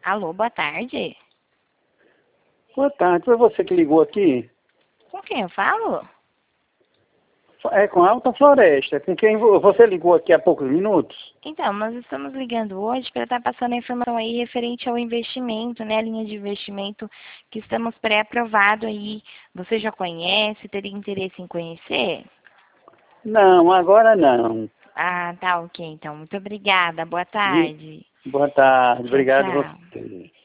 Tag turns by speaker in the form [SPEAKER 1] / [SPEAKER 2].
[SPEAKER 1] Alô, boa tarde.
[SPEAKER 2] Boa tarde, foi você que ligou aqui?
[SPEAKER 1] Com quem eu falo?
[SPEAKER 2] É com a Alta Floresta, com quem você ligou aqui há poucos minutos?
[SPEAKER 1] Então, nós estamos ligando hoje para estar passando a informação aí referente ao investimento, né? A linha de investimento que estamos pré-aprovado aí. Você já conhece? Teria interesse em conhecer?
[SPEAKER 2] Não, agora não.
[SPEAKER 1] Ah, tá ok, então. Muito obrigada. Boa
[SPEAKER 2] Vi-
[SPEAKER 1] tarde.
[SPEAKER 2] Boa tarde,
[SPEAKER 1] Tchau,
[SPEAKER 2] obrigado a
[SPEAKER 1] tchau.
[SPEAKER 2] você.